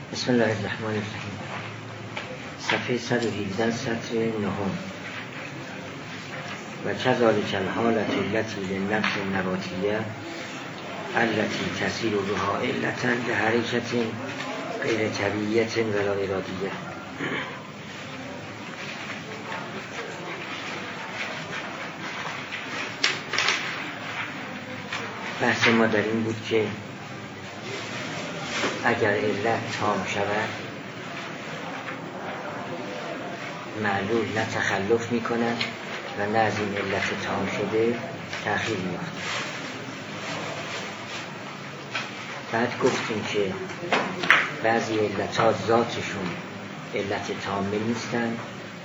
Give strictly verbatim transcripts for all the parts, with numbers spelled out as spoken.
بسم الله الرحمن الرحیم. صفحه صد و هجده سطر نهم. و کذالک الحالة التي للنفس النباتیه التي تسیر بها علة لحرکة غیر طبیعیة ولا ارادیه. بحث ما در این بود که اگر علت تام شود معلول نه تخلف می کند و نه از این علت تام شده تأخیر می افتد. بعد گفتیم که بعضی علتها ذاتشون علت تامه نیستن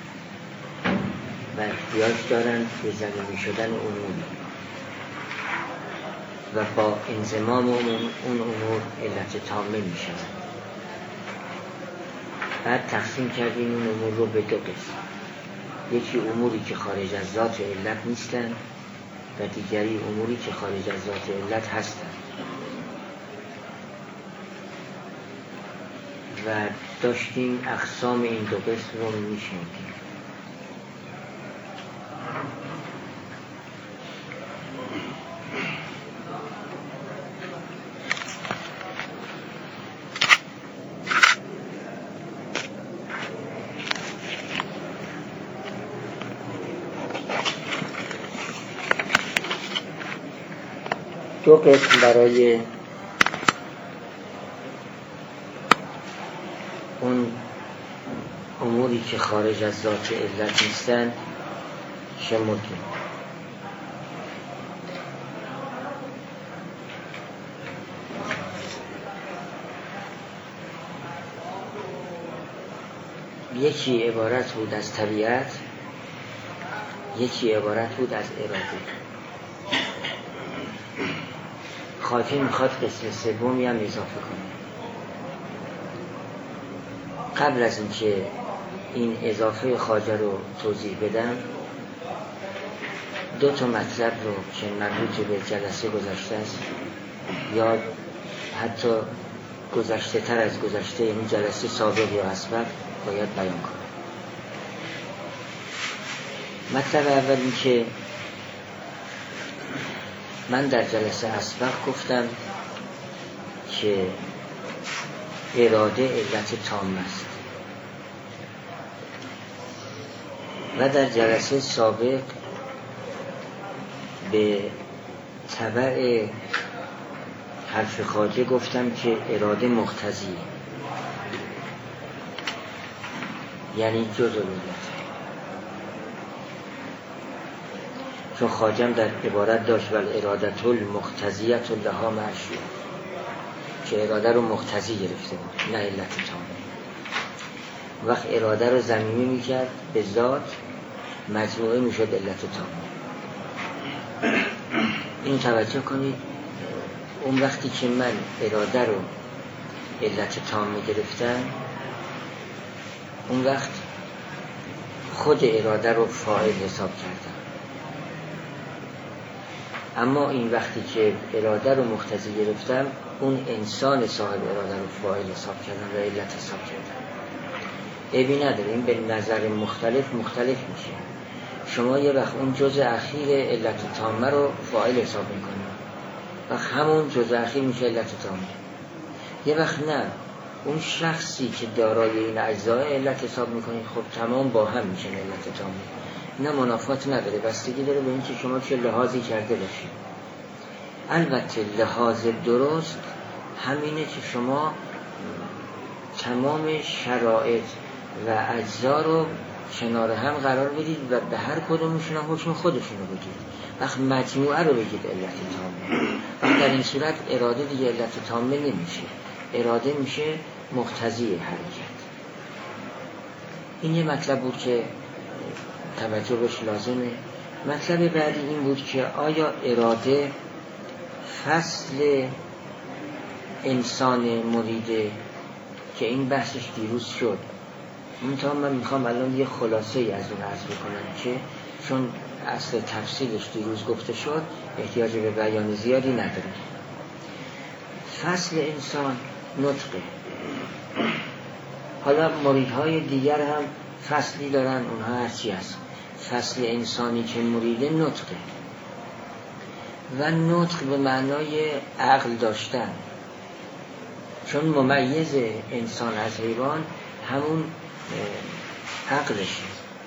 و احتیاج دارن به ضمیمی شدن عمومی و با انضمام اون امور علت تامه می شود. بعد تقسیم کردیم این امور رو به دو قسم. یکی اموری که خارج از ذات علت نیستن و دیگری اموری که خارج از ذات علت هستن و داشتیم اقسام این دو قسم رو می شنیدیم. دو قسم برای اون اموری که خارج از ذات علت نیستن شمردیم. یکی عبارت بود از طبیعت، یکی عبارت بود از اراده. خواجه میخواد قسم سومی هم اضافه کنه. قبل از اینکه این اضافه خواجه رو توضیح بدم دو تا مطلب رو که مربوط به جلسه گذشته است یا حتی گذشته تر از گذشته، یعنی جلسه سابق یا اسبق، باید بیان کنم. مطلب اول این که من در جلسه اسبق گفتم که اراده علت تام است و در جلسه سابق به تبع حرف خواجه گفتم که اراده مقتضی، یعنی جزء علت. چون خواجم در عبارت داشت ول ارادت المقتضیت لها معشوق، که اراده رو مقتضی گرفته بود نه علت تامه. وقت اراده رو ضمیمی میکرد به ذات مجموعه میشد علت تامه. این توجه کنید، اون وقتی که من اراده رو علت تامه گرفتم اون وقت خود اراده رو فاعل حساب کردم. اما این وقتی که اراده رو مقتضی گرفتم اون انسان صاحب اراده رو فاعل حساب کردم و علت حساب کردم. عیبی نداره، این به نظر مختلف مختلف میشه. شما یه وقت اون جزء اخیر علت تامه رو فاعل حساب میکنید و همون جزء اخیر میشه علت تامه. یه وقت نه، اون شخصی که دارای این اجزای علت حساب میکنید خب تمام با هم میشه علت تامه. نه منافات نداره، بستگی داره به اینکه شما چه لحاظی کرده باشید. البته لحاظ درست همینه که شما تمام شرایط و اجزا رو کنار هم قرار بدید و به هر کدومشون حکم خودشون رو بگید. وقت مجموعه رو بگید علت تامه. وقت در این صورت اراده دیگه علت تامه نمیشه، اراده میشه مقتضی حرکت. این یه مطلب بود که توجه بهش لازمه. مطلب بعدی این بود که آیا اراده فصل انسان مریده که این بحثش دیروز شد. منتها من میخوام الان یه خلاصه ای از اون عرض بکنم که چون اصل تفصیلش دیروز گفته شد احتیاج به بیان زیادی نداره. فصل انسان نطقه. حالا مریدهای دیگر هم فصلی دارن، اونها هرچی هست. فصل انسانی که مریده نطقه و نطق به معنای عقل داشتن، چون ممیز انسان از حیوان همون عقلشه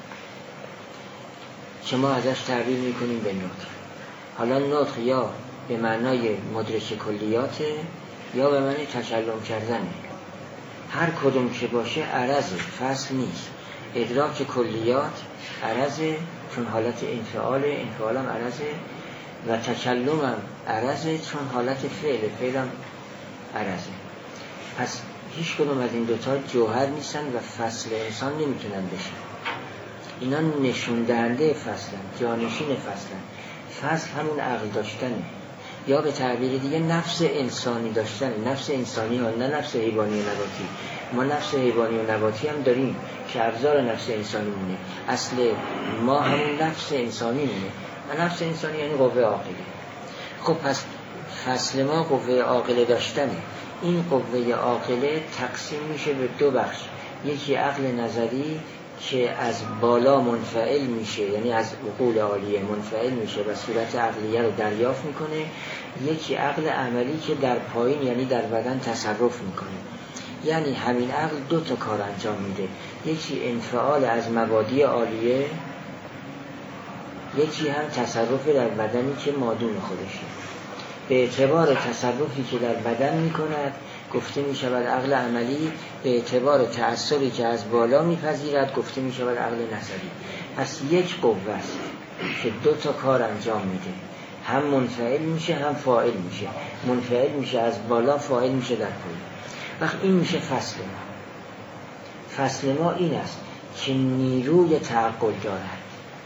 که ما ازش تعبیر میکنیم به نطق. حالا نطق یا به معنای مدرک کلیاته یا به معنای تکلم کردنه، هر کدوم که باشه عرضه، فصل نیست. ادراک کلیات عرضه چون حالت انفعال، انفعال هم عرضه، و تکلم هم عرضه چون حالت فعل، فعل هم عرضه. پس هیچ کدوم از این دوتا جوهر نیستن و فصل انسان نمیتونن بشن. اینا نشون دهنده فصلن، جانشین فصلن. فصل همون عقل داشتنه، یا به تعبیر دیگه نفس انسانی داشتن. نفس انسانی ها، نه نفس حیوانی و نباتی. ما نفس حیوانی و نباتی هم داریم که ابزار نفس انسانی مونه. اصل ما همون نفس انسانی مونه و نفس انسانی یعنی قوه عاقله. خب پس فصل ما قوه عاقله داشتنه. این قوه عاقله تقسیم میشه به دو بخش. یکی عقل نظری که از بالا منفعل میشه، یعنی از عقول عالیه منفعل میشه و صورت عقلیه رو دریافت میکنه. یکی عقل عملی که در پایین یعنی در بدن تصرف میکنه. یعنی همین عقل دو تا کار انجام میده، یکی انفعال از مبادی عالیه، یکی هم تصرف در بدنی که مادون خودشه. به اعتبار تصرفی که در بدن میکند گفته میشود عقل عملی، به اعتبار تأثری که از بالا میپذیرد گفته میشود عقل نظری. پس یک قوه است که دو تا کار انجام میده، هم منفعل میشه هم فاعل میشه. منفعل میشه از بالا، فاعل میشه در پایین. وقت این میشه فصل ما. فصل ما این است که نیروی تعقل دارد،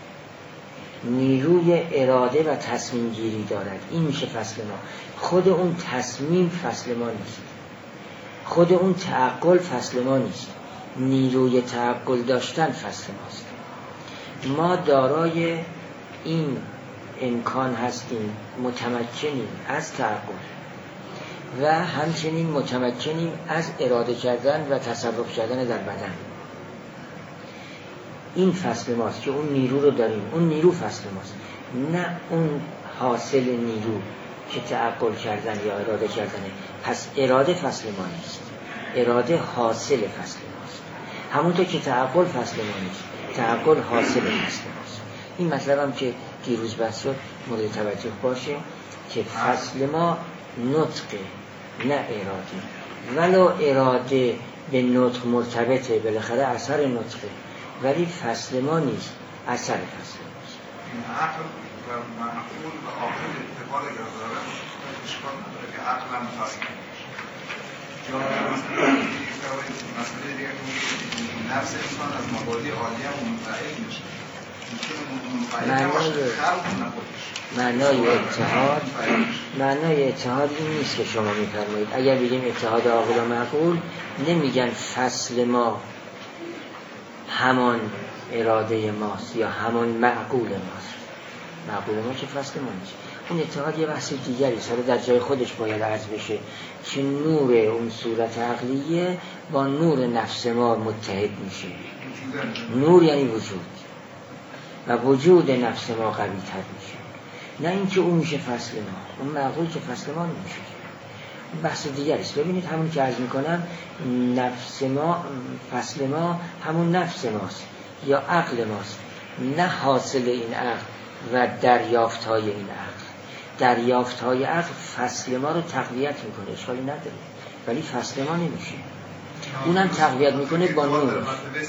نیروی اراده و تصمیم گیری دارد. این میشه فصل ما. خود اون تصمیم فصل ما نیست، خود اون تعقل فصل ما نیست. نیروی تعقل داشتن فصل ماست. ما دارای این امکان هستیم، متمکنیم از تعقل و همچنین متمکنیم از اراده کردن و تصرف کردن در بدن. این فصل ماست که اون نیرو رو داریم. اون نیرو فصل ماست، نه اون حاصل نیرو که تعقل کردن یا اراده کردنه. پس اراده فصل ما نیست، اراده حاصل فصل ماست. همونطور که تعقل فصل ما نیست، تعقل حاصل فصل ماست. این مطلب هم که دیروز بحث شد مورد توجه باشه که فصل ما نطقه نه اراده. ولو اراده به نطق مرتبطه، بالاخره اثر نطقه، ولی فصل ما نیست، اثر فصل ماست. عقل و معقول و عاقل اتفاق اگر دارن اشکال نداره که عقل هم تاریخ یا مسئله دیگر که نفس انسان از مبادی عالی هم منفعل میشه. معنای اتحاد معنای اتحاد این نیست که شما میفرمایید. اگر بگیم اتحاد عاقل و معقول، نمیگن فصل ما همان اراده ماست یا همان معقول ماست. معقول ما که فصل ما نیست. اون اتحاد یه بحث دیگری ساله در جای خودش باید عرض بشه که نور اون صورت عقلیه با نور نفس ما متحد میشه. نور یعنی وجود و وجود نفس ما قوی تر میشه، نه اینکه اون میشه فصل ما. اون معقول که فصل ما نمیشه، اون بحث دیگری است. ببینید همون که عرض میکنم، نفس ما فصل ما همون نفس ماست یا عقل ماست، نه حاصل این عقل و دریافت های این عقل. دریافت های عقل فصل ما رو تقویت میکنه، اشکالی نداره، ولی فصل ما نمیشه. اونم تقویت میکنه با نورش.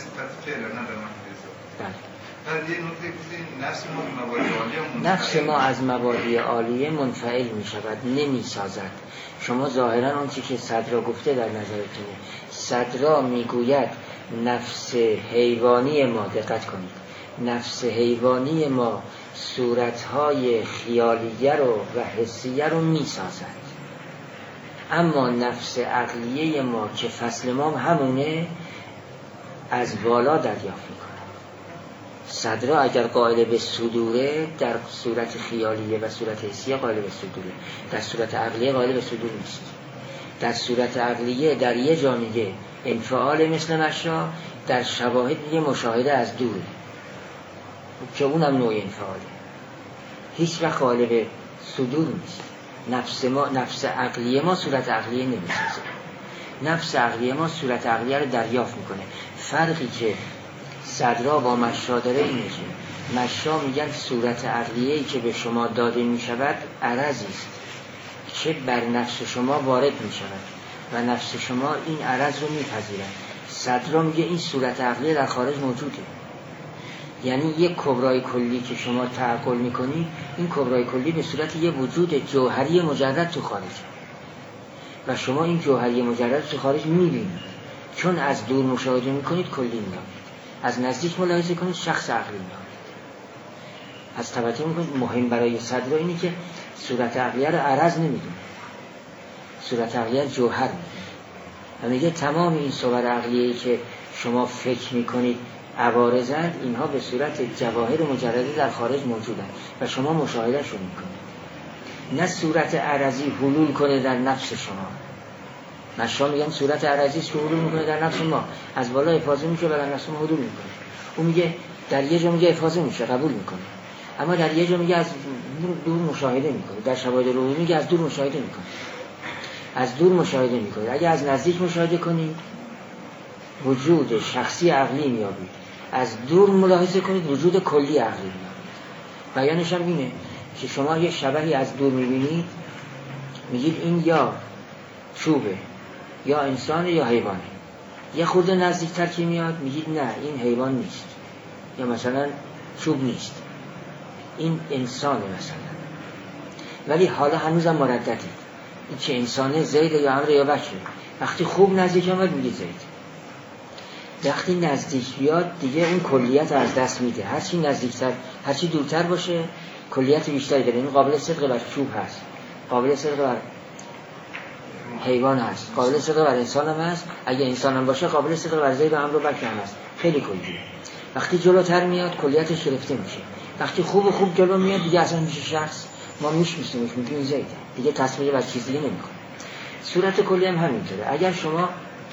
نفس ما از مبادی عالیه منفعل می شود، نمی سازد. شما ظاهرا اون چی که صدرا گفته در نظرتونه. صدرا می گوید نفس حیوانی ما، دقت کنید، نفس حیوانی ما صورتهای خیالیه رو و حسیه رو می سازد، اما نفس عقلیه ما که فصل ما همونه از بالا دریافت می کند. صدرا اگر قائل به صدوره در صورت خیالیه و صورت حسیه قائل به صدوره، در صورت عقلیه قائل به صدور نیست. در صورت عقلیه در یه جا میگه انفعال مثل مشا، در شواهد میگه مشاهده از دور که اونم نوع انفعاله. هیچ وقت غالب صدور نیست. نفس ما، نفس عقلیه ما صورت عقلیه نمیسازه. نفس عقلیه ما صورت عقلیه رو دریافت میکنه. فرقی که صدرا با مشا داره اینه که مشا میگن صورت عقلیه‌ای که به شما داده میشود عرضی است که بر نفس شما وارد میشود و نفس شما این عرض رو میپذیرد. صدرا میگه این صورت عقلیه در خارج موجوده. یعنی یک کبرای کلی که شما تعقل میکنی، این کبرای کلی به صورت یه وجود جوهری مجرد تو خارج و شما این جوهری مجرد تو خارج میبینید. چون از دور مشاهده میکنید کلی میابید، از نزدیک ملاحظه کنید شخص عقلی میابید. از توجه میکنید مهم برای صدر اینه که صورت عقلیه رو عرض نمیدونه، صورت عقلیه جوهر میدونه و میگه تمام این صور عقلیه‌ای که شما فکر میکنید عوارضند، اینها به صورت جواهر مجرده در خارج موجودند و شما مشاهدهشون میکنید. نه صورت عرضی حلول کنه در نفس شما. مشا میگن صورت عرضی است که حلول میکنه در نفس ما، از بالا افاضه میشه و در نفس ما حلول میکنه. اون میگه در یه جا میگه افاضه میشه، قبول میکنه، اما در یه جا میگه از دور مشاهده میکنه. در شواهد روحی میگه از دور مشاهده میکنه، از دور مشاهده میکنه. اگه از نزدیک مشاهده کنید وجود شخصی عقلی میابید، از دور ملاحظه کنید وجود کلی عقلی میابید. بیانش هم اینه که شما یه شبحی از دور میبینید، میگید این یا چوبه یا انسان یا حیوانه. یه خورده نزدیکتر که میاد میگید نه این حیوان نیست، یا مثلا چوب نیست، این انسانه مثلا. ولی حالا هنوزم مرددید این که انسانه زید یا امر یا بکر. وقتی خوب نزدیک آمد میگید زید. وقتی نزدیک بیاد دیگه اون کلیت از دست میده. هرچی نزدیکتر، هرچی دورتر باشه کلیت بیشتری داره. این قابل صدق بر چوب هست، قابل صدق بر حیوان هست، قابل صدق بر انسان هم هست. اگه انسان هم باشه قابل صدق بر زید و امر و بکر هم هست. خیلی کلیه. وقتی جلوتر میاد کلیتش گرفته میشه. وقتی خوب و خوب جلو میاد دیگه اصلا میشه شخص، ما میشناسیمش، میگیم زید، دیگه تصویر بر چیز دیگه نمیکنه. صورت کلی هم همینطوره. اگر شما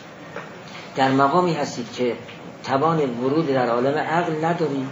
در مقامی هستید که توان ورود در عالم عقل ندارید،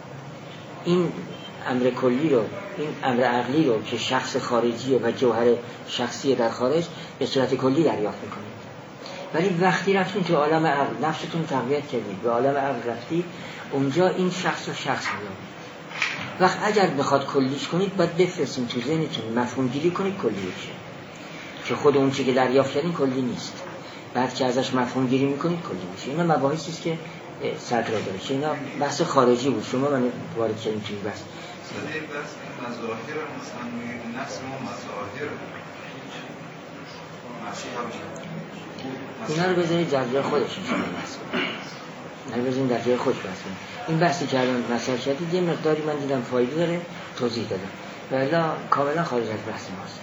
این امر کلی رو، این امر عقلی رو که شخص خارجی و جوهر شخصی در خارج به صورت کلی دریافت میکنید. ولی وقتی رفتین تو عالم عقل، نفستون تقویت کردید، به عالم عقل رفتید، اونجا این شخص و شخص میاد. وقت اگر بخواد کلیش کنید باید بفرستین تو ذهنتون، مفهوم گیری کنید کلی بشه، که خود اون چیزی که دریافت کردین کلی نیست. بعد که ازش مفهوم گیری میکنید کلی میشه. اینا مباحثی است که صدر داره، که اینا بحث خارجی بود. شما من وارد کردیم توی بحث. صدای بحث مظاهر مثلا نفس ما مظاهر اینا رو بذارید در جای خودش میشه بحث کنید. اینا رو بذارید در جای خودش بحث کنید. این بحثی که الان مطرح کردید یه مقداری من دیدم فایده داره، توضیح دادم. والا کاملا خارج از بحث ماست.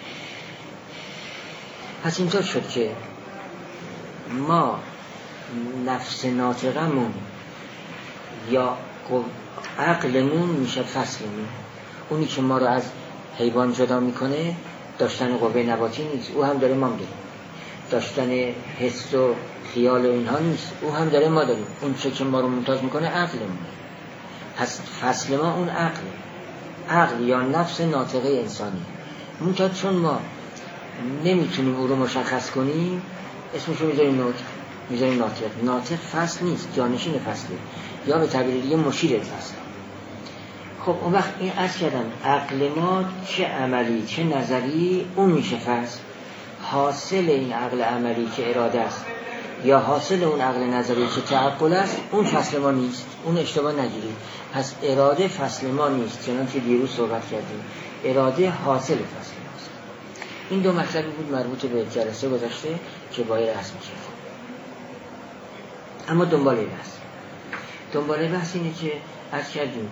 پس اینطور شد که ما نفس ناطقمون یا عقلمون میشه فصلمون. اونی که ما رو از حیوان جدا میکنه داشتن قوه نباتی نیست، او هم داره ما داریم. داشتن حس و خیال و اینها نیست، او هم داره ما داریم. اون چه که ما رو ممتاز میکنه عقلمون. پس فصل ما اون عقل، عقل یا نفس ناطقه انسانی. ممتاز چون ما نمیتونیم او رو مشخص کنیم اسمشو میذاریم ناطق، میذاریم ناطق. ناطق فصل نیست، جانشین فصله، یا به تعبیر دیگه مشیر فصل. خب اون وقت این عرض کردم عقل ما چه عملی چه نظری اون میشه فصل. حاصل این عقل عملی که اراده است یا حاصل اون عقل نظری که تعقل است اون فصل ما نیست. اون اشتباه نگیرید. پس اراده فصل ما نیست، چنانکه دیروز صحبت کردیم. اراده حاصل فصل ماست. این دو مطلبی بود مربوط به جلسه گذشته که باید رسم میشه. اما دنباله بحث دنباله بحث اینه که عرض کردیم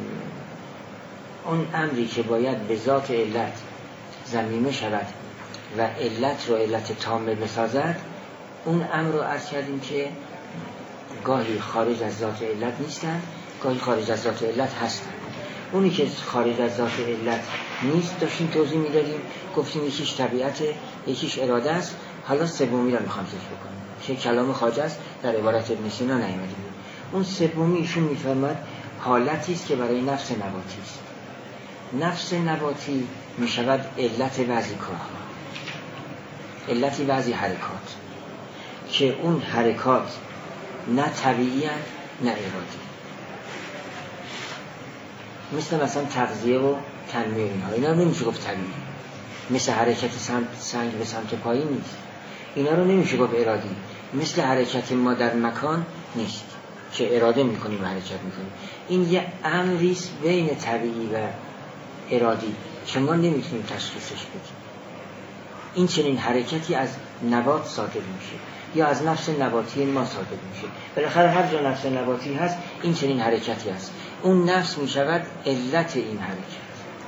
اون امری که باید به ذات علت ضمیمه شود و علت رو علت تامه بسازد، اون امر رو عرض کردیم که گاهی خارج از ذات علت نیستن، گاهی خارج از ذات علت هستن. اونی که خارج از ذات علت نیست داشتیم توضیح میدادیم، گفتیم یکیش طبیعته، یکیش اراده است. حالا سومی رو میخوام ذکر بکنم که کلام خواجه است، در عبارت ابن سینا نیامده. اون سومی ایشون میفرماد حالتی است که برای نفس نباتی است. نفس نباتی میشود علت بعضی کارها، علتی بعضی حرکات که اون حرکات نه طبیعی هست نه ارادی، مثل مثلا تغذیه و تنمیه اینها، اینا رو نمیشه گفت طبیعی. مثل حرکت سنگ به سمت پایین نیست، اینا رو نمیشه گفت ارادی. مثل حرکت ما در مکان نیست که اراده میکنیم و حرکت میکنیم. این یه امریست بین طبیعی و ارادی که ما نمیتونیم تشخیصش بدیم. این چنین حرکتی از نبات صادر میشه یا از نفس نباتی ما صادر میشه. بالاخره هر جا نفس نباتی هست این چنین حرکتی هست. اون نفس میشود علت این حرکت.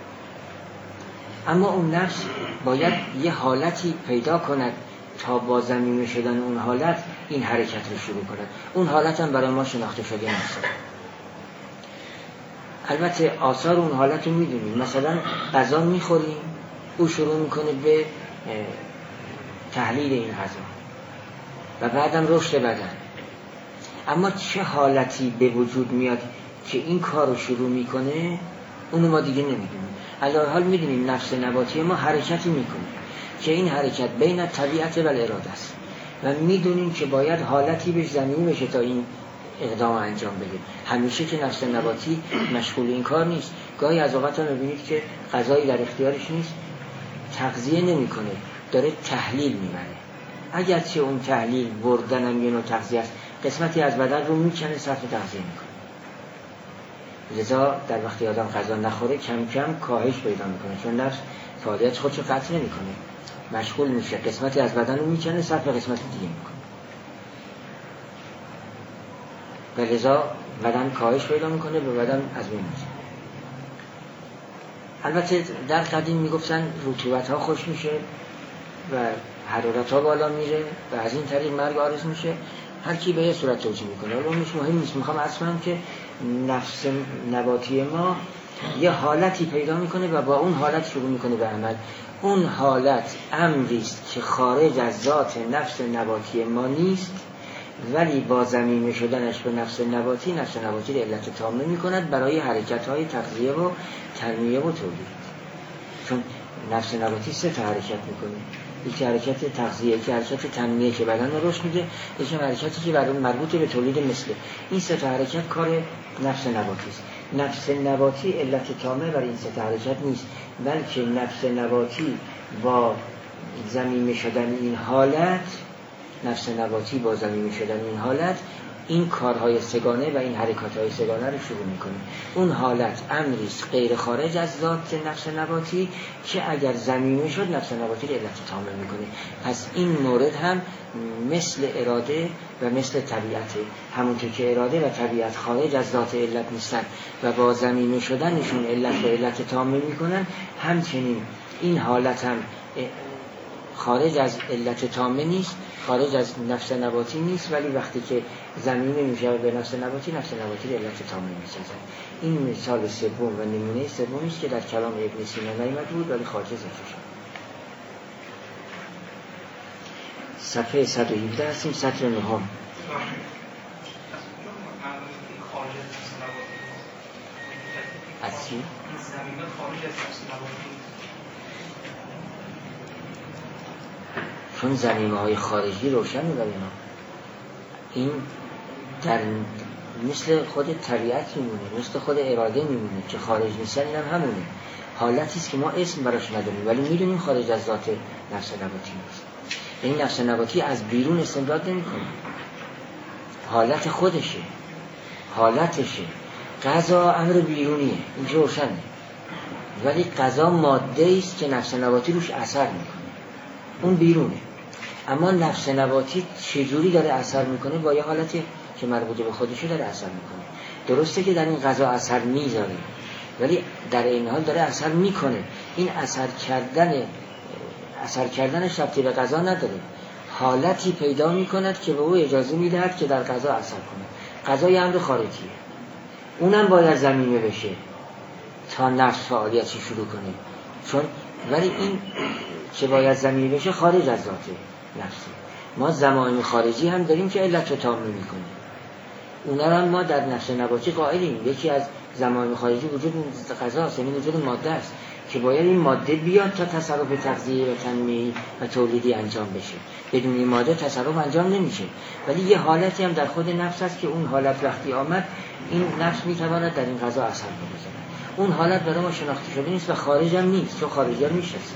اما اون نفس باید یه حالتی پیدا کند تا با ضمیمه شدن اون حالت این حرکت رو شروع کند. اون حالت هم برای ما شناخته شده نیست. البته آثار اون حالت رو میدونیم. مثلا غذا میخوریم، او شروع میکنه به تحلیل این غذا و بعدم رشد بدن. اما چه حالتی به وجود میاد که این کار رو شروع میکنه اونو ما دیگه نمیدونیم. علاوه حال میدونیم نفس نباتی ما حرکتی میکنه که این حرکت بین طبیعت و اراده است و میدونیم که باید حالتی بهش ضمیمه بشه تا این اقدام انجام بده. همیشه که نفس نباتی مشغول این کار نیست. گاهی از اوقات هم میبینید که غذایی در اختیارش نیست، تغذیه نمیکنه، داره تحلیل میبره. اگرچه اون تحلیل بردن هم یه نوع تغذیه است، قسمتی از بدن رو میکنه، صرف تغذیه میکنه. لذا در وقتی آدم غذا نخوره کم کم کاهش پیدا میکنه، چون نفس فعالیت خودشو قطع نمیکنه، مشغول میشه، قسمتی از بدن رو میکنه، صرف قسمت دیگه میکنه و لذا بدن کاهش پیدا میکنه، به بدن از بین میشه. البته در قدیم میگفتن رطوبت ها خوش میشه و حرارت ها بالا میره و از این طریق مرگ عارض میشه. هر کی به یه صورت توجیه میکنه، ولی اونش مهم نیست. میخوام عرض کنم که نفس نباتی ما یه حالتی پیدا میکنه و با اون حالت شروع میکنه به عمل. اون حالت امریست که خارج از ذات نفس نباتی ما نیست، ولی با ضمیمه شدنش به نفس نباتی، نفس نباتی رو علت تامه میکند برای حرکت های تغذیه و تنمیه و تولید. چون نفس نباتی سه تا حرکت میکنه، یکی حرکت تغذیه، یکی حرکت تنمیه که بدن رو رشد میده، یکی حرکتی که برای مربوط به تولید مثله. این سه تا حرکت کار نفس نباتی است. نفس نباتی علت تامه برای این سه تا حرکت نیست، بلکه نفس نباتی با ضمیمه شدن این حالت، نفس نباتی با ضمیمه شدن این حالت این کارهای سگانه و این حرکاتهای سگانه رو شروع میکنه. اون حالت امریست غیر خارج از ذات نفس نباتی که اگر ضمیمه شد نفس نباتی رو علت تامه میکنه. پس این مورد هم مثل اراده و مثل طبیعته، همونطور که اراده و طبیعت خارج از ذات علت نیستن و با ضمیمه شدنشون علت و علت تامه میکنن، همچنین این حالت هم خارج از علت تامه نیست، خارج از نفس نباتی نیست، ولی وقتی که ضمیمه میشه به نفس نباتی، نفس نباتی رو علت تامه میسازن. این مثال سوم و نمونه سومی است که در کلام ابن سینا نیامد بود ولی خارج ذکر شد. صفحه صد و هفده هستیم، سطر نهم. از چی؟ زمینه خارج از نفس نباتی، چون ضمیمه های خارجی روشنه برای ما. این در مثل خود طبیعت میمونه، مثل خود اراده میمونه که خارج نیستن. این هم همونه، حالتی است که ما اسم براش نداریم ولی میدونیم خارج از ذات نفس نباتی نیست. این نفس نباتی از بیرون استمداد نمیکنه، حالت خودشه، حالتشه. غذا امر بیرونیه، این روشنه، ولی غذا ماده است که نفس نباتی روش اثر میکنه، اون بیرونه. اما نفس نباتی چجوری داره اثر میکنه؟ با یه حالتی که مربوط به خودشو داره اثر میکنه. درسته که در این غذا اثر میذاره ولی در این حال داره اثر میکنه. این اثر کردن اثر کردنش ربطی به غذا نداره، حالتی پیدا میکند که به او اجازه میدهد که در غذا اثر کنه. غذا یه امر خارجیه، اونم باید ضمیمه بشه تا نفس فعالیتی شروع کنه. چون ولی این چه باید ضمیر بشه خارج از ذات نفسه. ما ضمائر خارجی هم داریم که علت رو تام میکنه. اونا هم ما در نفس نباتی قائلیم. یکی از ضمائر خارجی وجود غذاست، یعنی وجود ماده است که باید این ماده بیاد تا تصرف تغذیه و تنمیه و تولیدی انجام بشه. بدون این ماده تصرف انجام نمیشه. ولی یه حالتی هم در خود نفس هست که اون حالت وقتی آمد این نفس میتواند در این غذا اثر بگذاره. اون حالت برای ما شناخته شده نیست و خارج هم نیست، چون خارجی هم میشناسیم.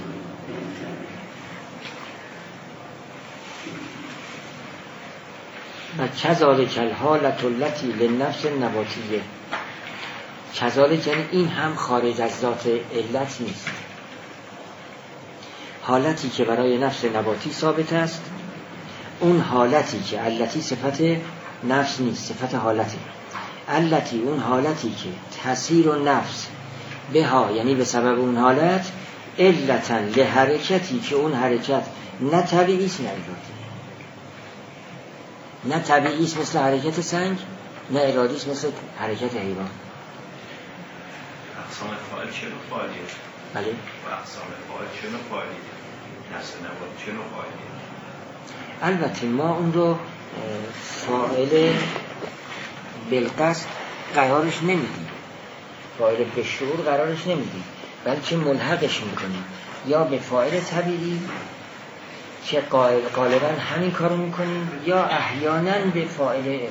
و کذالک الحالة التي للنفس النباتیه. کذالک یعنی این هم خارج از ذات علت نیست. حالتی که برای نفس نباتی ثابت است، اون حالتی که التی صفت نفس نیست، صفت حالته. التی اون حالتی که تسیر و نفس به ها، یعنی به سبب اون حالت، علتا لحرکتی که اون حرکت نه طبیعی است نه ارادی. نه طبیعی است مثل حرکت سنگ، نه ارادی است مثل حرکت حیوان. اقسام فاعل چه نوع فاعلیه؟ بله. و اقسام فاعل چه نوع فاعلیه؟ نفس نبات چه نوع فاعلیه؟ البته ما اون رو فاعل بالقصد قرارش نمیدیم، فاعل به شعور قرارش نمیدیم، بلکه ملحقش میکنیم یا به فاعل طبیعی که غالبا همین کارو میکنیم، یا احیانا به فاعل ارادی.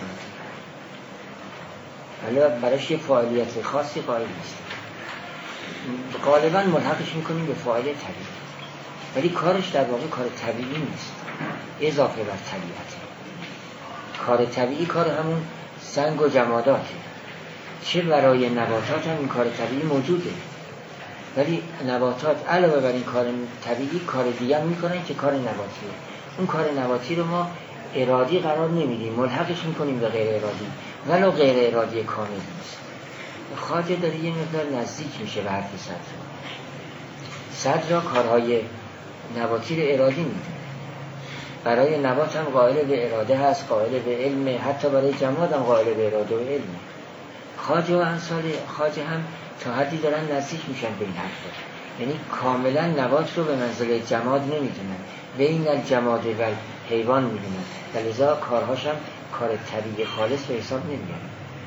ولی برایش یه فاعلیت خاصی قائل نیست. غالبا ملحقش میکنیم به فاعل طبیعی، ولی کارش در واقع کار طبیعی نیست، اضافه بر طبیعته. کار طبیعی کار همون سنگ و جماداته. چه برای نباتات هم این کار طبیعی موجوده، ولی نباتات علاوه بر این کار طبیعی کار دیگه هم میکنن که کار نباتیه. اون کار نباتی رو ما ارادی قرار نمیدیم، ملحقش میکنیم به غیر ارادی، ولو غیر ارادی کامل نیست. خواجه داره یه مقدار نزدیک میشه به حرف صدر. صدر را کارهای نباتی رو ارادی میدونه. برای نبات هم قائل به اراده هست، قائل به علم، حتی برای جماد هم قائل به اراده و علم. خواجه و امثال خواجه هم تا حدی دارن نزدیک میشن به این حرف، یعنی کاملا نبات رو به منزله جماد نمیدونن، بین الجماد و حیوان میدونن، لذا کارهاش هم کار طبیعی خالص به حساب نمیاد.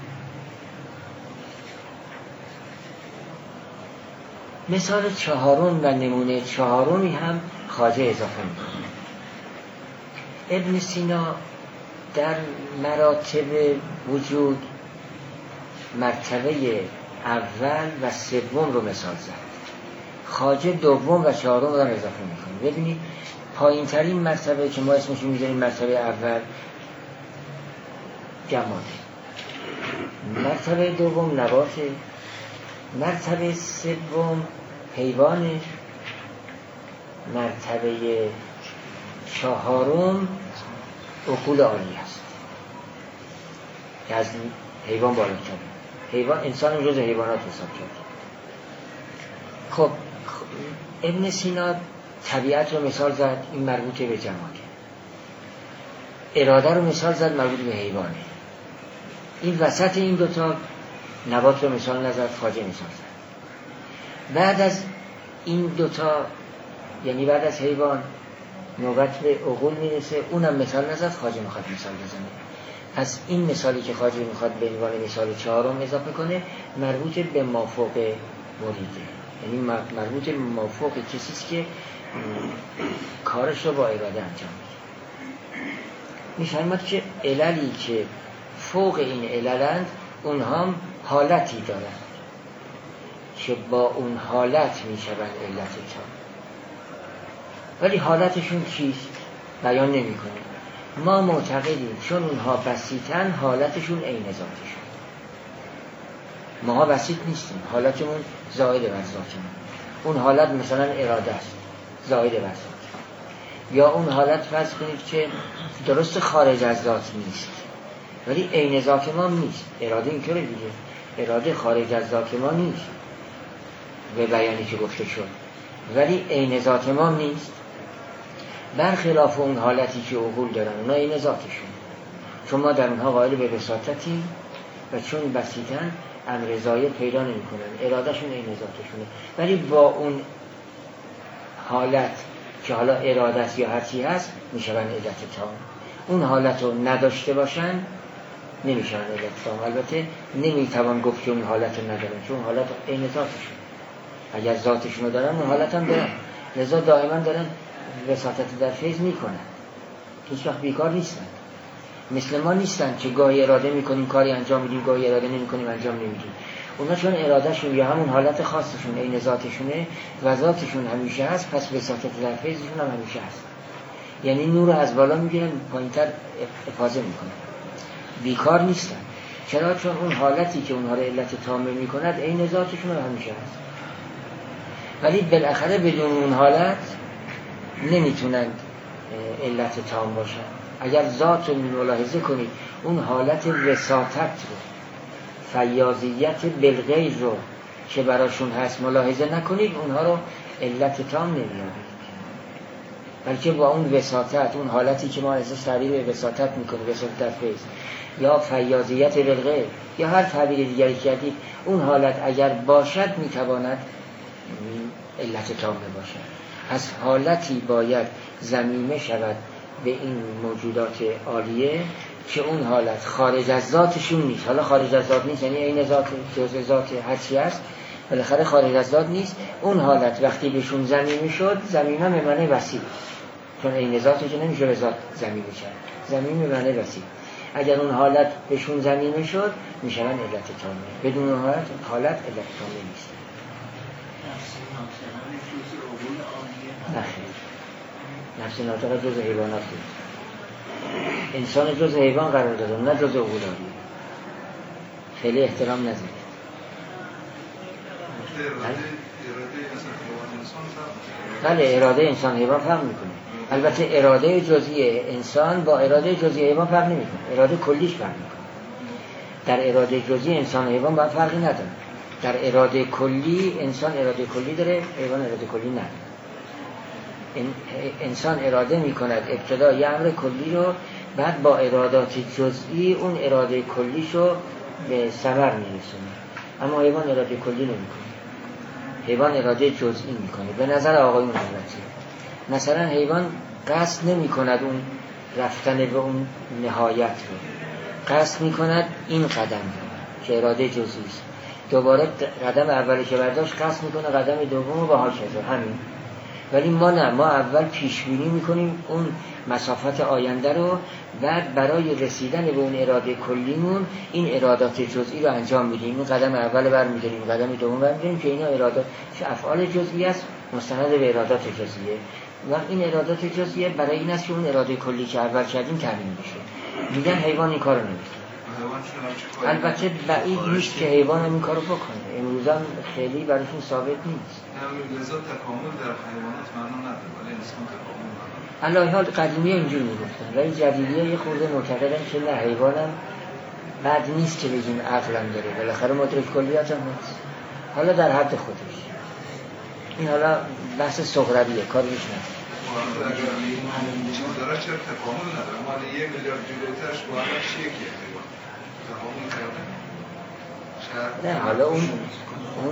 مثال چهارم و نمونه چهارمی هم خواجه اضافه میکنه. ابن سینا در مراتب وجود مرتبه اول و سوم رو مثال زد. خواجه دوم و چهارم رو اضافه میکنه. ببینید پایین ترین مرتبه که ما اسمش رو میذاریم مرتبه اول جماده، مرتبه دوم نباته، مرتبه سوم حیوانه، مرتبه چهارم عقول عالی است که از حیوان بالاتره. حیوان انسان جز حیوانات حساب کرد. خب ابن سینا طبیعت رو مثال زد، این مربوطه به جماده. اراده رو مثال زد، مربوط به حیوانه. این وسط این دوتا نبات رو مثال نزد، خواجه مثال زد. بعد از این دوتا یعنی بعد از حیوان نوبت به عقول میرسه، اونم مثال نزد، خواجه میخواد مثال بزنه. پس این مثالی که خواجه میخواد به عنوان مثال چهارم اضافه کنه مربوط به مافوق مریده، یعنی مربوط به مافوق کسیست که کارش رو با اراده انجام میده. میفرماد که عللی که فوق این عللند اونها هم حالتی دارند که با اون حالت میشوند علت چهار، ولی حالتشون چیست بیان نمی کنه. ما معتقدیم چون اونها بسیطن حالتشون عین ذاتشون، ماها بسیط نیستیم، حالتمون زائد بر ذاتمون. اون حالت مثلا اراده است، زائد بر ذات. یا اون حالت فرض کنید که درست خارج از ذات نیست ولی عین ذات ما نیست. اراده اینطوره دیگه، اراده خارج از ذات ما نیست به بیانی که گفته شد، ولی عین ذات ما نیست. برخلاف اون حالتی که عقول دارن، اونا عین ذاتشون، چون ما در اونها قائل به وساطتیم و چون بسیطن امر زاید پیدا نمی کنن، ارادهشون این ذاتشونه. ولی با اون حالت که حالا اراده است یا هر چی هست میشون علت تام. اون حالت رو نداشته باشن نمیشن علت تام. البته نمیتوان گفت که اون حالت رو ندارن، چون حالت این ذاتشون، اگر ذاتشون رو دارن اون حالت هم دارن، لذا دائما دارن وساطت در فیض میکنن، هیچ وقت بیکار نیستن. مثل ما نیستن که گاهی اراده میکنیم کاری انجام میدیم، گاهی اراده نمیکنیم انجام نمیدیم. اونا چون ارادهشون یا همون حالت خاصشون این ذاتشونه و ذاتشون همیشه هست، پس وساطت در فیضشون هم همیشه هست. یعنی نور رو از بالا میگیرن پایینتر افاضه میکنن، بیکار نیستن. چرا؟ چون اون حالتی که اونها رو علت تامه میکند این ذاتشون هم همیشه هست. ولی بالاخره بدون اون حالت نمیتونن علت تام باشن. اگر ذات رو ملاحظه کنید، اون حالت وساطت رو، فیاضیت بالغیر رو که براشون هست ملاحظه نکنید، اونها رو علت تام نمیارید، بلکه با اون وساطت، اون حالتی که ما ازش تعبیر وساطت میکنیم، وساطت در فیض یا فیاضیت بالغیر یا هر تعبیر دیگری کردید، اون حالت اگر باشد میتواند علت تامه باشد. از حالتی باید ضمیمه شود به این موجودات عالیه که اون حالت خارج از ذاتشون نیست. حالا خارج از ذات نیست یعنی این ذات، جزء ذات هرچی هست، بالاخره خارج از ذات نیست. اون حالت وقتی بهشون ضمیمه شد، ضمیمه به معنی وسیع، چون این ذاتش نمیشه به ذات ضمیمه شد، ضمیمه به معنی وسیع. اگر اون حالت بهشون ضمیمه شد میشن علت تامه، بدون اون حالت حالت علت تامه نیست. نفس ناطقه جز حیوانات بود، انسان جز حیوان قرار داده، نه جز عقول عالیه. خیلی احترام نذارید. بله اراده انسان حیوان فرق میکنه. البته اراده جزئی انسان با اراده جزئی حیوان فرق نمیکنه، اراده کلیش فرق میکنه. در اراده جزئی انسان حیوان با فرقی نداره. در اراده کلی انسان اراده کلی داره، حیوان اراده کلی نداره. انسان اراده میکند ابتدا یه امر کلی رو، بعد با ارادات جزئی اون اراده کلیشو به ثمر میرسونه. اما حیوان اراده کلی نمیکنه، حیوان اراده جزئی میکنه به نظر آقایون البته. مثلا حیوان قصد نمیکند اون رفتن به اون نهایت رو، قصد میکند این قدم رو که اراده جزئی است، دوباره قدم اولی که برداشت قصد میکنه قدم دوم رو با هاکذا همین. ولی ما نه، ما اول پیش بینی میکنیم اون مسافت آینده رو، بعد برای رسیدن به اون اراده کلیمون این ارادات جزئی رو انجام میدیم. این قدم اول برمی‌داریم، قدم دوم برمی‌داریم که اینا ارادات افعال جزئی است مستند به ارادات جزئیه. و این ارادات جزئیه برای این است که اون اراده کلی که اول کردیم تامین بشه. میگن حیوان این کارو نمی‌کنه. البته بعید نیست که حیوان هم این کارو بکنه، امروز هم خیلی براشون ثابت نیست. لذا تکامل در حیوانات معنا نداره ولی انسان تکامل معنا. الان حال قدیمی اینجوری میگفتن، ولی جدیدی‌ها یه خورده معتقدن که نه، حیوانم بد نیست که بگیم عقلم داره، بالاخره مدرک کلیات هم هست، حالا در حد خودش. این حالا بحث صغرویه، کاری نیست. اگر این چیز داره چرا تکامل نداره؟ مال یک میلیارد جلوترش با همه چیه که حیوان تکامل کرده؟ نه حالا اون اون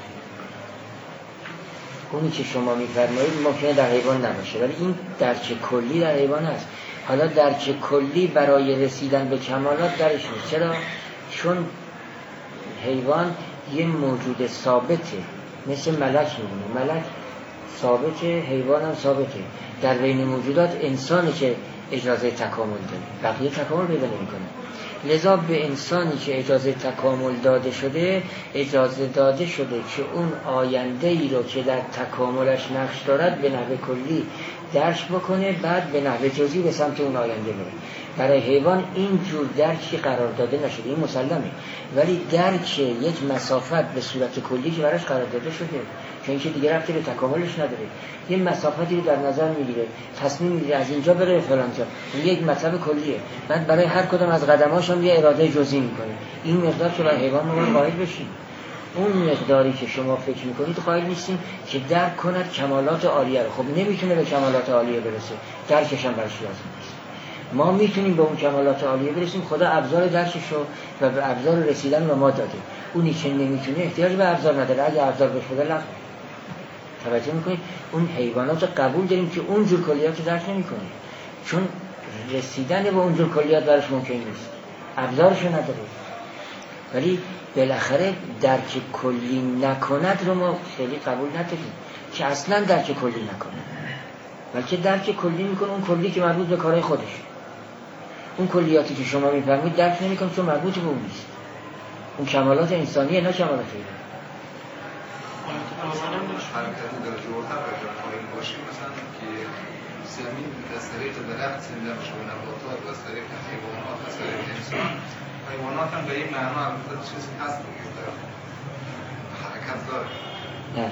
اونی که شما میفرمایید ممکنه در حیوان نباشه، ولی این درک کلی در حیوان هست. حالا درک کلی برای رسیدن به کمالات درش نیست. چرا؟ چون حیوان یه موجود ثابته، مثل ملک میمونه، ملک ثابته، حیوان هم ثابته. در بین موجودات انسانی که اجازه تکامل داره، بقیه تکامل پیدا نمی‌کنه. لذا به انسانی که اجازه تکامل داده شده، اجازه داده شده که اون آینده ای رو که در تکاملش نقش دارد به نحو کلی درک بکنه، بعد به نحو جزئی به سمت اون آینده بره. برای حیوان این جور درکی قرار داده نشده، این مسلمه، ولی درک یک مسافت به صورت کلی که براش قرار داده شده، چون که دیگه رفتی به تکاملش نداره. یه مسافتی رو در نظر میگیره، تصمیم میگیره از اینجا بره فلان جا، یک مطلب کلیه. بعد برای هر کدوم از قدماش هم یه اراده جزئی میکنه. این مقدار که برای حیوان ما قائل بشیم، اون مقداری که شما فکر میکنید قائل نیستیم که درک کند کمالات عالیه رو. خب نمیتونه به کمالات عالیه برسه، درکش هم برش لازم نیست. ما میتونیم به اون کمالات عالیه برسیم. خدا ابزار درکش رو و به ابزار رسیدن رو ما داده. اونی که نمیتونه احتیاج به ابزار نداره. اگه ابزار بهش بده لغو. توجه میکنید؟ اون حیوانات رو قبول داریم که اونجور کلیات رو درک نمیکنه، چون رسیدن به اونجور کلیات براش ممکن نیست، ابزارشو نداره. ولی بالاخره درک کلی نکند رو ما خیلی قبول نداریم، که اصلا درک کلی نکنه، بلکه درک کلی میکنه اون کلی که مربوط به کارهای خودش. اون کلیاتی که شما میفهمید درک نمیکنه چون مربوط به اون نیست. اون کمالات انسانیه، نه کمالات ایمان. حرکت در جوهر اگر قائل باشیم، مثلا که زمین از طریق درخت زنده بشه و نباتات و از طریق حیوانات از طریق انسان، حیوانات هم به این معنا البته چیزی هست که در حرکت داره. نه،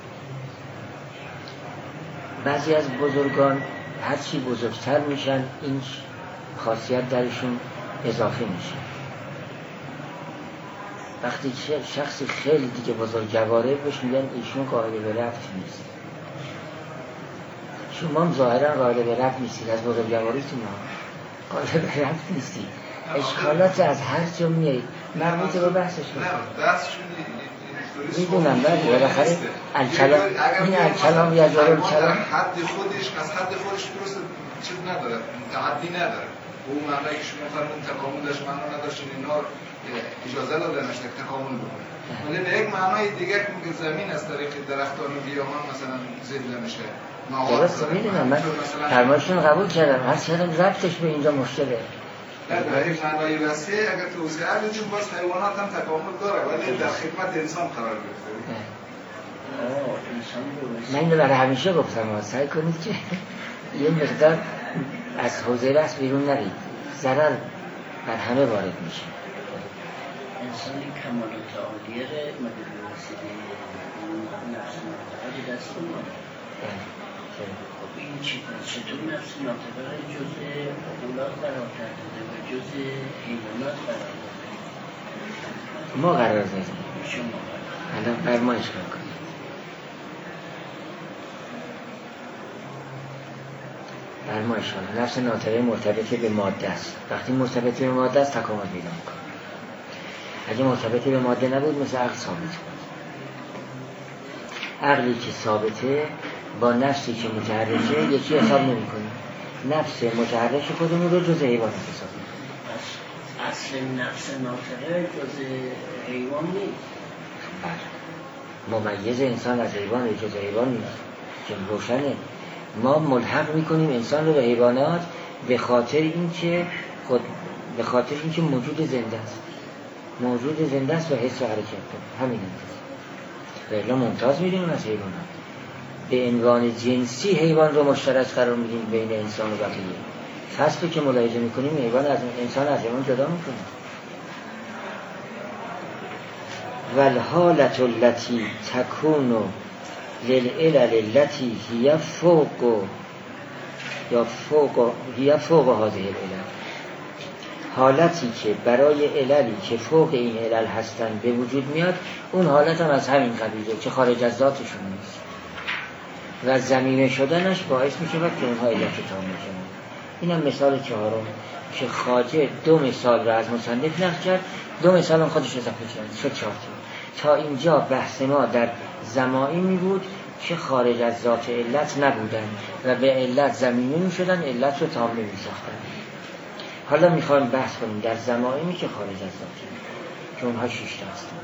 بعضی از بزرگان هرچی بزرگتر میشن این خاصیت درشون اضافه میشه. وقتی شخصی خیلی دیگه بزرگواره بهش میگن ایشون قائل به ربط نیست. شما هم ظاهرا قائل به ربط نیستید، از بزرگواریتون ها قائل به ربط نیستید. اشکالات از هر جا میایید مربوط به بحثش نه بحثشون میدونم. بعد بالاخره الکلام این الکلام یا جارو کلام حد خودش از حد خودش درست چیز نداره، تعدی نداره. اون معنی که شما فرمودین تکامل داشت معنا نداشت، اینا اجازه دادنش که تکامل بکنه. ولی به یک معنای دیگه که زمین از طریق درختان و گیاهان مثلا زنده میشه. درست میدونم، من فرمایشتون قبول کردم، هر چقدر ربطش به اینجا مشکله. در یک معنای وسیع اگر توسعه بدیم باز حیوانات هم تکامل داره ولی در خدمت انسان قرار گرفته. من اینو برای همیشه گفتم، سعی کنید که یه مقدار از حوزه بحث بیرون نرید، ضرر بر همه وارد میشه. انسانی کمالات عالیه را مدد رسیده نفس ناطقه دست اومده. خب این چطور نفس ناطقه را جزء اولاد قرار کرده و جزء حیوانات قرار داده؟ ما قرار دادیم. شما الان فرمایش کنید. فرمایش کنید. نفس ناطقه مرتبط به ماده است. وقتی مرتبط به ماده است تکامل پیدا می‌کنه. اگه مرتبط به ماده نبود مثل عقل ثابت بود. عقلی که ثابته با نفسی که متحرکه یکی حساب نمی‌کنه. نفس متحرک خودمون رو جزء حیوانات حساب می‌کنه. اصل نفس ناطقه جزء حیوان نیست. ممیز انسان از حیوان جزء حیوان نیست که روشنه. ما ملحق می‌کنیم انسان رو به حیوانات به خاطر اینکه خود به خاطر اینکه موجود زنده است. موجود زنده است و حس و حرکت کنه. همین است. به الا ممتاز می‌دونیم از حیوانات. به عنوان جنسی حیوان رو مشترک قرار میدیم بین انسان و بقیه. فصلی که ملاحظه می‌کنیم حیوان از انسان از حیوان جدا می‌کنه. والحالة التي تكون للعلل التي هي فوق یا فوق هي فوق هذه العلل، حالتی که برای عللی که فوق این علل هستن به وجود میاد، اون حالت هم از همین قبیله که خارج از ذاتشون نیست و ضمیمه شدنش باعث میشه که اونها علت تام میشن. این هم مثال چهارم که خواجه دو مثال را از مصنف نقل کرد، دو مثال هم خودش اضافه کرد، شد چهار تا اینجا بحث ما در ضمائمی بود که خارج از ذات علت نبودن و به علت ضمیمه میشدن، علت رو تام میساختن. حالا میخوایم بحث کنیم در ضمائمی که خارج از ذات که اونها شش تا هستن.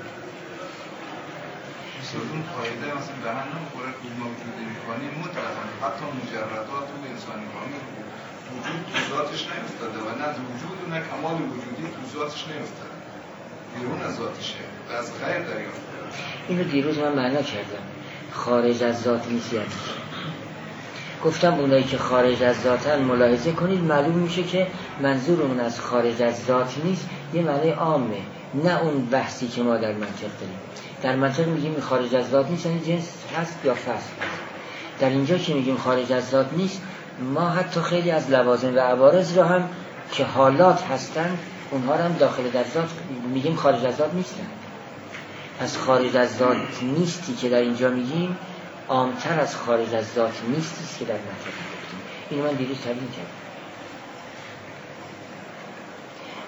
اون قاعده مثلا به من نمیخوره که موجود میکنی مطلقا حتی مجردات و انسانی کامل وجود تو ذاتش نیفتاده و نه وجود و نه کمال وجودی تو ذاتش نیفتاده، بیرون از ذاتشه و از غیر دریافته. اینو دیروز من معنا کردم. خارج از ذات نیست یعنی گفتم اونایی که خارج از ذاتن ملاحظه کنید معلوم میشه که منظور اون از خارج از ذات نیست یه معنی عامه، نه اون بحثی که ما در منطق داریم. در منطق میگیم خارج از ذات نیست یعنی جنس هست یا فصل هست. در اینجا که میگیم خارج از ذات نیست، ما حتی خیلی از لوازم و عوارض رو هم که حالات هستن اونها رو هم داخل در ذات میگیم خارج از ذات نیستن. پس خارج از ذات نیستی که در اینجا میگیم عامتر از خارج از ذات نیستی که در منطق گفتیم. اینو من دیروز تبیین کردم.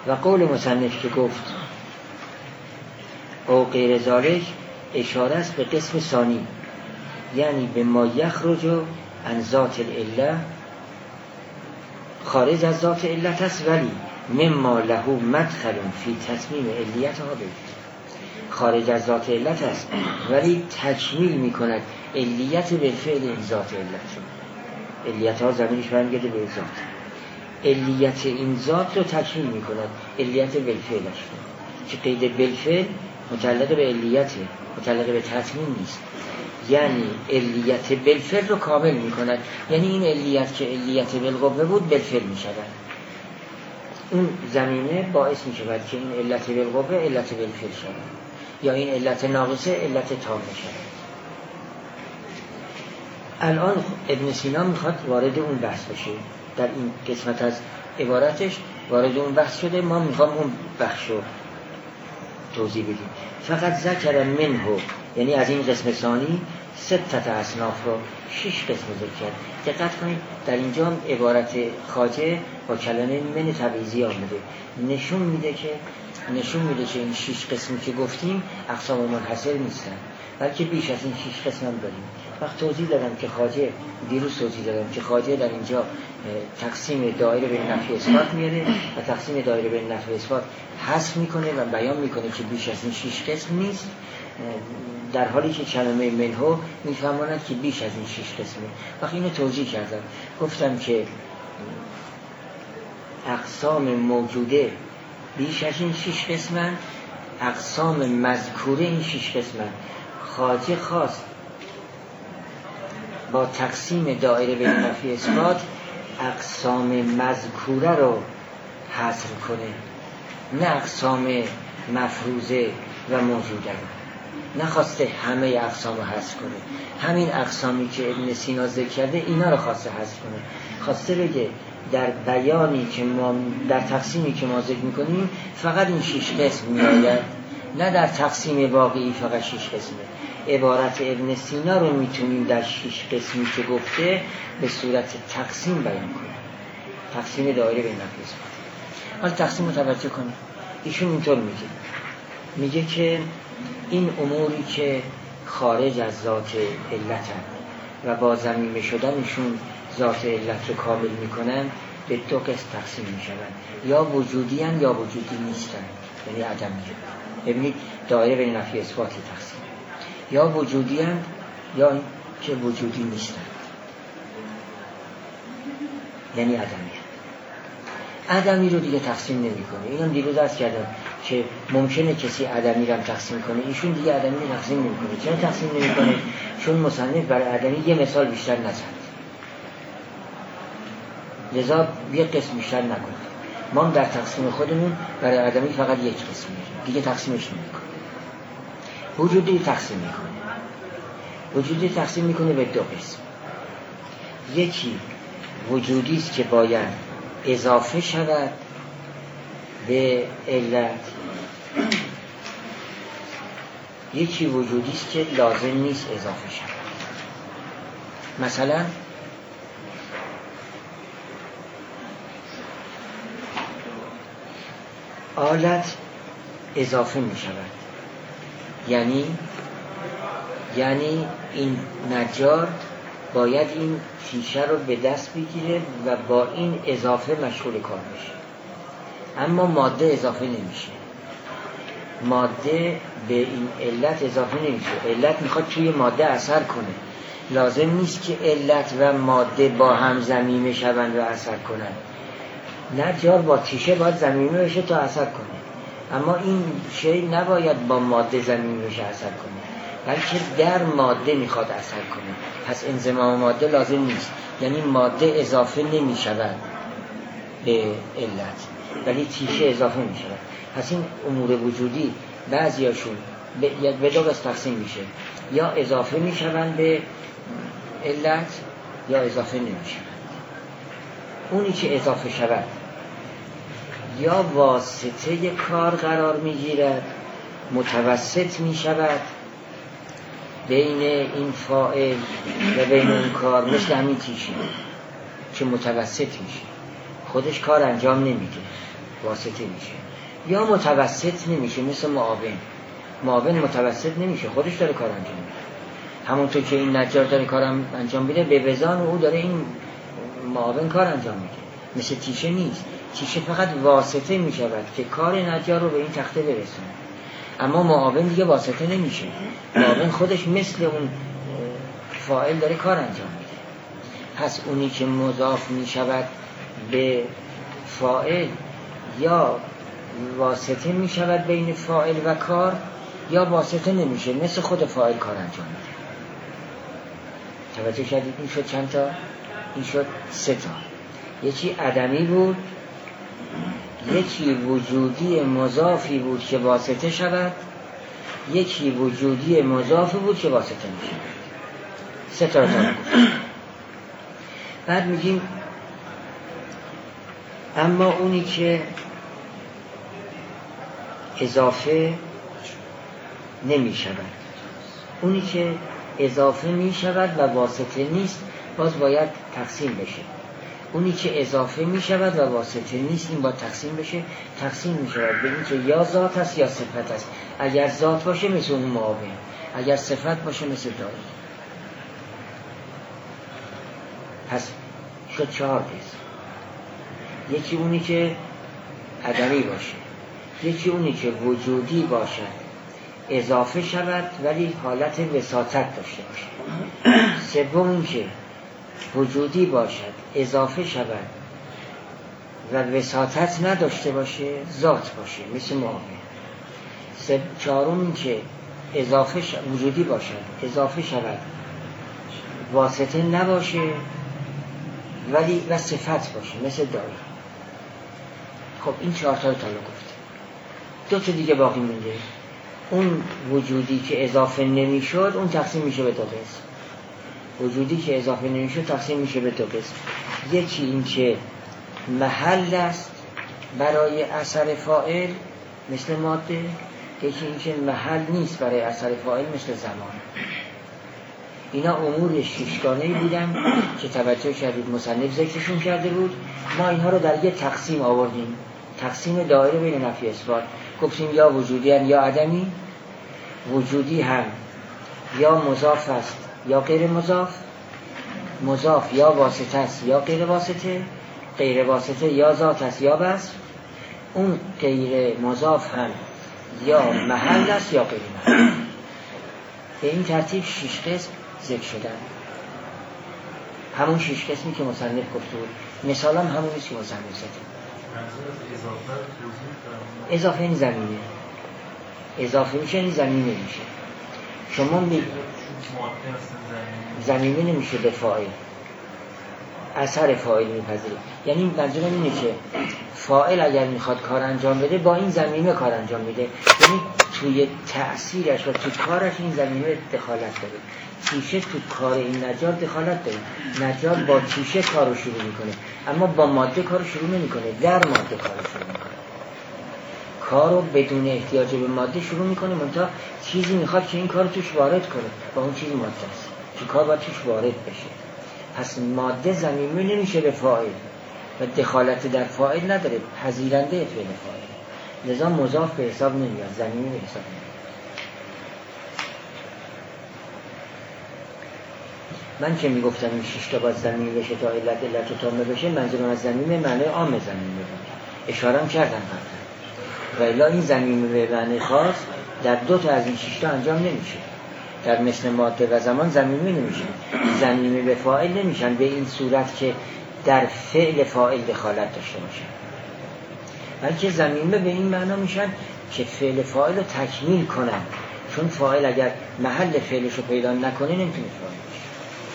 و قول مصنف که گفت او غیر ذالک اشاره است به قسم ثانی، یعنی به ما یخرج عن ذات العله، خارج از ذات علت است، ولی مما له مدخل فی تتمیم علیتها به، خارج از ذات علت است ولی تکمیل میکند علیت بالفعل این ذات علت شد. علیت ها زمینش برمیگرده به ذات، علیت این ذات رو تکمیل میکند علیت بالفعلش شد. که قید بالفعل متعلق به علیته، متعلق به تتمیم نیست، یعنی علیت بالفعل رو کامل میکند. یعنی این علیت که علیت بالقوه بود بالفعل میشود، اون زمینه باعث میشود که این علت بالقوه علت بالفعل شود، یا این علت ناقصه علت تام شود. الان ابن سینا میخواد وارد اون بحث بشه، در این قسمت از عبارتش وارد اون بحث شده، ما میخوام اون بخش رو توضیح بدیم. فقط ذکر منه، یعنی از این قسم ثانی ستت اصناف رو شش قسم ذکر کرد. دقت کنید در اینجا عبارت خواجه با کلمه من تبعیضی آمده، نشون میده که نشون میده که این شش قسمی که گفتیم اقسام منحصر نیستن، بلکه بیش از این شش قسم هم داریم. وقت توضیح دادم که خواجه دیروز توضیح دادم که خواجه در اینجا تقسیم دایره بین نفی اثبات میاره و تقسیم دایره بین نفی اثبات حذف میکنه و بیان میکنه که بیش از این شش قسم نیست، در حالی که کلمه منهو میفهماند که بیش از این شش قسمه. وقت اینو توضیح کردم، گفتم که اقسام موجوده بیش از این شش قسمن، اقسام مذکوره این شش قسمن. خواجه خواست با تقسیم دایره بین نفی اثبات اقسام مذکوره رو حصر کنه، نه اقسام مفروضه و موجوده رو. نخواسته همه اقسام رو حذف کنه، همین اقسامی که ابن سینا ذکر کرده اینا رو خواسته حذف کنه. خواسته بگه در بیانی که ما در تقسیمی که ما ذکر میکنیم فقط این شش قسم میآید، نه در تقسیم واقعی فقط شش قسمه. عبارت ابن سینا رو میتونیم در شش قسمی که گفته به صورت تقسیم بیان کنیم، تقسیم دایره بین نفی اثبات. حالا تقسیم متوجه کنیم، ایشون اینطور میگه میگه که این اموری که خارج از ذات علت و با ضمیمه شدنشون ذات علت رو کامل میکنن به دو قسم تقسیم میشن، یا وجودی هن یا وجودی نیستن، یعنی عدمی. ببینید دایره بین نفی اثبات تقسیم، یا وجودی هن یا که وجودی نیستن، یعنی عدمی. عدمی رو دیگه تقسیم نمی کنه. اینم دیروز عرض کردم که ممکنه کسی عدمی رو هم تقسیم کنه، ایشون دیگه عدمی رو تقسیم نمی کنه. چرا تقسیم نمی کنه؟ چون مصنف برای عدمی یه مثال بیشتر نزد، لذا یه قسم بیشتر نکنه. ما هم در تقسیم خودمون برای عدمی فقط یک قسم میریم، دیگه تقسیمش نمی کنه. وجودی تقسیم می کنه، وجودی تقسیم میکنه به دو قسم. یکی وجودی است که باید اضافه شود به علت، یکی وجودی است که لازم نیست اضافه شود. مثلا آلت اضافه می شود، یعنی یعنی این نجار باید این تیشه رو به دست بگیره و با این اضافه مشغول کار بشه، اما ماده اضافه نمیشه، ماده به این علت اضافه نمیشه. علت میخواد توی ماده اثر کنه، لازم نیست که علت و ماده با هم ضمیمه شوند و اثر کنند. نجار با تیشه باید ضمیمه بشه تا اثر کنه، اما این شی نباید با ماده ضمیمه بشه اثر کنه، بلکه در ماده میخواد اثر کنه. پس انضمام ماده لازم نیست، یعنی ماده اضافه نمی شود به علت ولی تیشه اضافه می شود. پس این امور وجودی بعضیاشون به دو قسم تقسیم میشه، یا اضافه می شوند به علت یا اضافه نمی شوند. اونی که اضافه شود یا واسطه کار قرار می گیرد، متوسط می شود بین این فاعل و بین اون کار، مثل همین تیشه که متوسط میشه، خودش کار انجام نمیده واسطه میشه. یا متوسط نمیشه، مثل معاون. معاون متوسط نمیشه، خودش داره کار انجام میده. همونطور که این نجار داره کار انجام میده، به وزان او داره این معاون کار انجام میده. مثل تیشه نیست. تیشه فقط واسطه میشود که کار نجار رو به این تخته برسونه. اما معاون دیگه واسطه نمیشه. معاون خودش مثل اون فاعل داره کار انجام میده. پس اونی که مضاف میشود به فاعل یا واسطه میشود بین فاعل و کار، یا واسطه نمیشه، مثل خود فاعل کار انجام میده. توجه کردید؟ این شد چند تا؟ این شد سه تا. یکی عدمی بود، یکی وجودی مضافی بود که واسطه شود، یکی وجودی مضافی بود که واسطه میشه. سه تا رو تا بعد میگیم اما اونی که اضافه نمی شود، اونی که اضافه می شود و واسطه نیست، باز باید تقسیم بشه. اونی که اضافه می شود و واسطه نیست، این باید تقسیم بشه. تقسیم می شود به این که یا ذات است یا صفت است. اگر ذات باشه مثل اون معاون، اگر صفت باشه مثل دایی. پس شد چهار قسم. یکی اونی که عدمی باشه، یکی اونی که وجودی باشد اضافه شود ولی حالت وساطت داشته باشه. سوم اون که وجودی باشد اضافه شود و وساطت نداشته باشه، ذات باشه مثل معاون. چهارم این که اضافه ش... وجودی باشد اضافه شود واسطه نباشه ولی و صفت باشه مثل دایی. خب این چهار تا رو تا گفت. دو تا دیگه باقی مونده. اون وجودی که اضافه نمیشد اون تقسیم میشه به دو قسم. وجودی که اضافه نمیشد تقسیم میشه به دو قسم. یکی این که محل است برای اثر فاعل مثل ماده، یکی این که محل نیست برای اثر فاعل مثل زمان. اینا امور ششگانه‌ای بودن که توجه کردید مصنف ذکرشون کرده بود. ما اینها رو در یه تقسیم آوردیم، تقسیم دایره بین نفی اثبات. گفتیم یا وجودی هم یا عدمی. وجودی هم یا مضاف است یا غیر مضاف، مضاف یا واسطه است یا غیر واسطه، غیر واسطه یا ذات است یا بس، اون غیر مضاف هم یا محل است یا غیر محل. به این ترتیب شش قسم ذکر شدن. همون شش قسمی که مصنف گفته بود. مثال هم همونی که مصنف زده. اضافه این زمینه اضافه میشه، این زمینه میشه. شما می زمینه نمیشه به فاعل، اثر فاعل میپذیره. یعنی منظورم اینه که فاعل اگر میخواد کار انجام بده با این زمینه کار انجام میده. یعنی توی تأثیرش و توی کارش این زمینه دخالت داره. تیشه تو کار این نجار دخالت داره. نجار با تیشه کارو شروع میکنه اما با ماده کارو شروع نمیکنه، در ماده کارو شروع میکنه. کارو بدون احتیاج به ماده شروع میکنه، منتها چیزی میخواد که این کارو توش وارد کنه با اون چیز ماده است که کار باید توش وارد بشه. پس ماده ضمیمه نمیشه به فاعل و دخالت در فاعل نداره، پذیرنده فعل فاعل، لذا مضاف به حساب نمیاد، ضمیمه به حساب نمیاد. من که میگفتم این شش تا باید ضمیمه بشه تا علت علت و تامه بشه، منظورم از ضمیمه معنی عام ضمیمه بود، اشارم کردم قبلا. و الا این ضمیمه به معنی خاص در دو تا از این شش تا انجام نمیشه. در مثل ماده و زمان ضمیمه نمیشه، ضمیمه به فاعل نمیشن به این صورت که در فعل فاعل دخالت داشته باشن، بلکه ضمیمه به این معنا میشن که فعل فاعل رو تکمیل کنن، چون فاعل اگر محل فعلش رو پیدا نکنه نمیتونه فاعل بشه.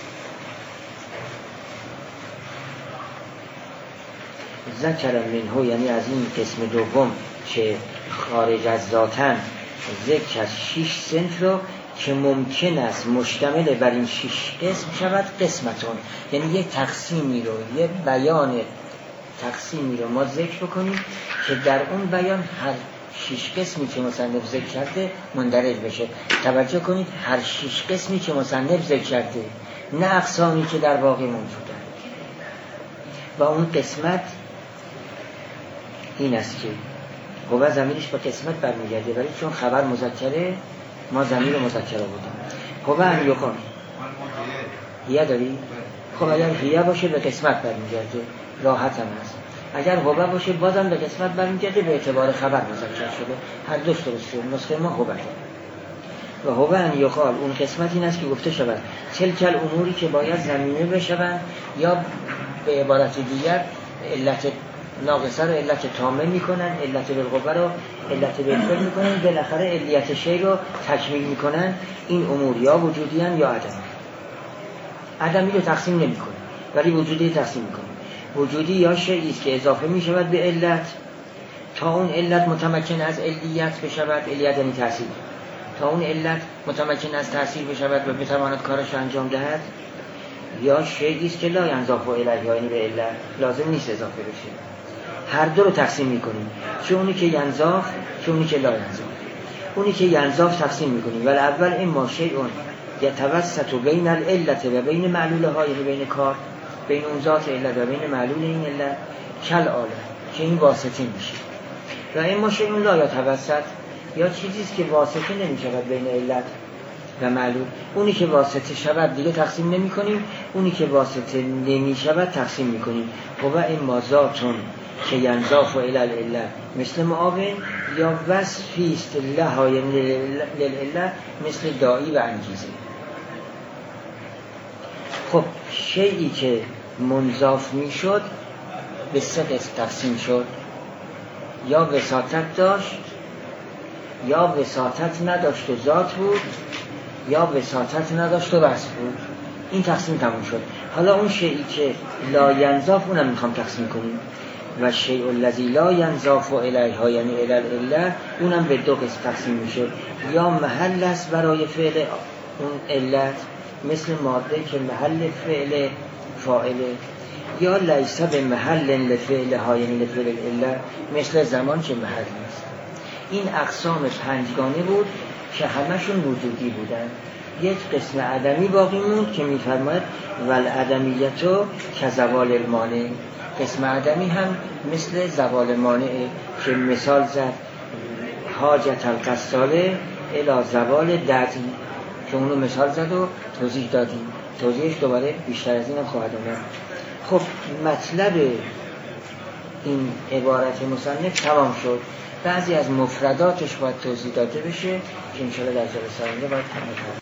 ذکر منه، یعنی از این قسم دوم که خارج از ذاتن، ذکر از شش صنف رو که ممکن است مشتمل بر این شش قسم شود قسمتون، یعنی یه تقسیمی رو، یه بیان تقسیمی رو ما ذکر بکنیم که در اون بیان هر شش قسمی که مصنف ذکر کرده مندرج بشه. توجه کنید، هر شش قسمی که مصنف ذکر کرده، نه اقسامی که در واقع موجودن. و اون قسمت این است که هو ضمیرش با قسمت برمیگرده، ولی چون خبر مذکره ما ضمیر مذکر آوردیم. هو ان یقال هیه داری؟ خب اگر هیه باشه به قسمت برمیگرده، راحت هم هست. اگر هو باشه بازم به قسمت برمیگرده، به اعتبار خبر مذکر شده. هر دوش درسته. نسخه ما هو داره. و هو ان یقال اون قسمت این است که گفته شود تلک اموری که باید ضمیمه بشوند، یا به عبارت دیگر علت ناقصه رو علت تامه میکنن، علت بالقوه رو علت بالفعل میکنن، بالاخره علیت شی رو تکمیل میکنن. این امور یا وجودی هن یا عدمی. عدمی رو تقسیم نمیکنن ولی وجودی تقسیم میکنن. وجودی یا شیئی است که اضافه میشود به علت تا اون علت متمکن از علیت بشود، علیت یعنی تاثیر، تا اون علت متمکن از تاثیر بشود و بتواند کارش انجام دهد. یا شیئی است که لا ینضاف الیه، یعنی به علت لازم نیست اضافه بشه. هر دو رو تقسیم میکنیم، چه اونی که ینضاف چه اونی که لا ینضاف. اونی که ینضاف تقسیم میکنیم ولی اول اما شیئون یتوسط بین العلت و بین معلوله ها، یعنی بین کار، بین اون ذات علت و بین معلول این علت، کل آله که این واسطه میشه. و اما شیئون لا یتوسط، یا چیزیست که واسطه نمیشود بین علت و معلول. اونی که واسطه شود دیگه تقسیم نمی کنیم، اونی که واسطه نمی شود تقسیم می کنیم. هو اما ذاتون که ینضاف الی العلت مثل معاون، یا وصفیست لهای للعلت مثل داعی و انگیزه. خب شیئی که منضاف می شد به سه قسم تقسیم شد، یا وساطت داشت، یا وساطت نداشت و ذات بود، یا وساطت نداشت و وصف بود. این تقسیم تموم شد. حالا اون شیئی که لا ینضاف اونم میخوام تقسیم کنیم. و شیء الذی لا ینضاف الیها یعنی الی العلت، اونم به دو قسم تقسیم میشه. یا محل است برای فعل اون علت مثل ماده که محل فعل فاعله، یا لیس به محل لفعل ها یعنی لفعل العلت مثل زمان که محل نیست. این اقسام پنجگانه بود که همشون وجودی بودن. یک قسم عدمی باقی موند که میفرماید والعدمیتو که زوال المانع. قسم عدمی هم مثل زوال مانع که مثال زد حاجت القصاله الی زوال دعی، که اونو مثال زد و توضیح دادیم. توضیحش دوباره بیشتر از این هم خواهد آمد. خب مطلب این عبارت مصنف تمام شد. بعضی از مفرداتش باید توضیح داده بشه که انشاءالله در جلسه آینده باید تمام